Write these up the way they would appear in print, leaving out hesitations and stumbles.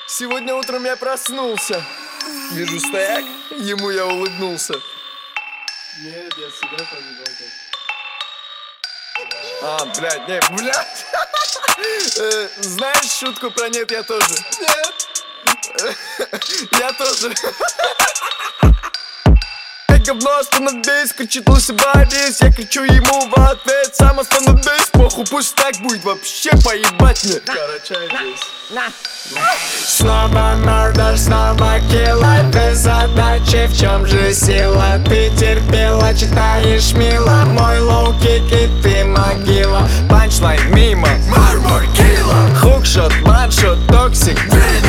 Сегодня утром я проснулся. Вижу стояк, ему я улыбнулся. Нет, я себя повидал так. Блядь, не, блядь. Знаешь шутку про нет, я тоже? Нет. Я тоже. Говно, остановись, кричит лысый Борис. Я кричу ему в ответ, сам остановись. Похуй, пусть так будет, вообще поебать мне. Карачай здесь. Снова мордор, снова килла. Без задачи, в чем же сила? Ты терпела, читаешь мило. Мой лоу-кик и ты могила. Панчлайн мимо, мармур килла. Хукшот, ваншот, токсик.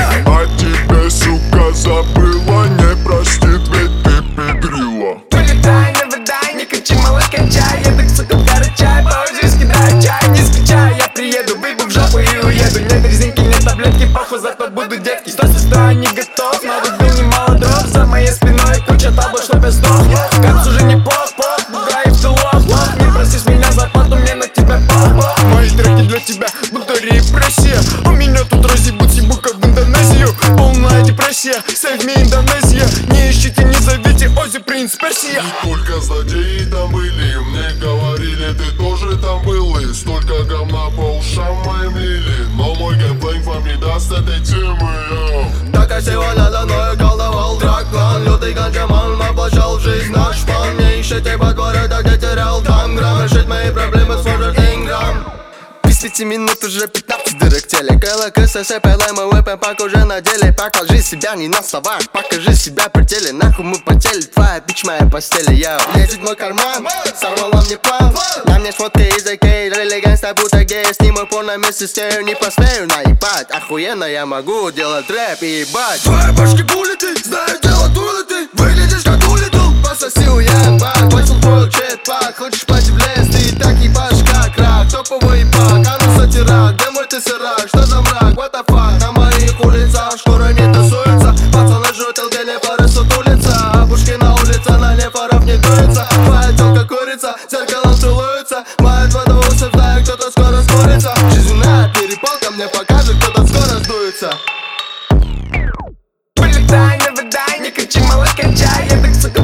А тебя, сука, забыла, не простит, ведь ты педрила. Вылетай, не выдай, не кричи, малыш, кончай. Я так, сука, вгорячай, паузу скидаю чай. Не скучай, я приеду, выйду в жопу и уеду. Нет резинки, нет таблетки, похуй, зато буду детки. Стой, стой, не готов, нарубил немало дров. За моей спиной куча табла, чтоб я сдох. Как уже не плох, бугай в тылох. Не просишь меня зарплату, мне на тебя пох. Мои треки для тебя, будто репрессия. У меня тут разъебут ебука в Индонезию. Полная депрессия, сейв me Индонезия. Не ищите, не зовите, Ози принц Персия. Не только злодеи там были, мне говорили, ты тоже там был. И столько говна по ушам моим лили, но мой геймплей вам не даст этой темы. Так а сегодня за мною колдовал дракон. Лютый ганджаман воплощал в жизнь наш план. Не ищите подбородок, где терял там грамм. Решить мои проблемы сможет Инграм. Без 5 минут уже 15 дырок в теле. КЛКСС, ПЛМ, ВП, уже на деле. Покажи себя не на словах, покажи себя при теле. Нахуй мы потели, твоя бич моя постели. Я лезет в мой карман, сорвала мне план. На мне шмотки из Икеи, религианство будто гей. Сниму порно вместе с тею, не посмею наебать. Охуенно я могу делать рэп и ебать. Твои башки буллеты, знаю дело тулеты. Выглядишь как улетел, пососи у янбак. Плачил твой джетпак, хочешь пойти в лес, ты так ебашь как рак. Топовый пак, а ну сатирак, где мой ты сырак, что за мрак, what the fuck. На моих улицах шкуры не тусуются. Пацаны жутел, где лефоры сутулятся. А пушки на улице, на лефоров не дуется. Твоя тёлка курица, зеркалом целуется. Мает воду усып, знаю, кто-то скоро скорится. Жизненная перепалка мне покажет, кто-то скоро сдуется. Вылетай, не выдай, не кричи, малыш, кончай. Я так, сука,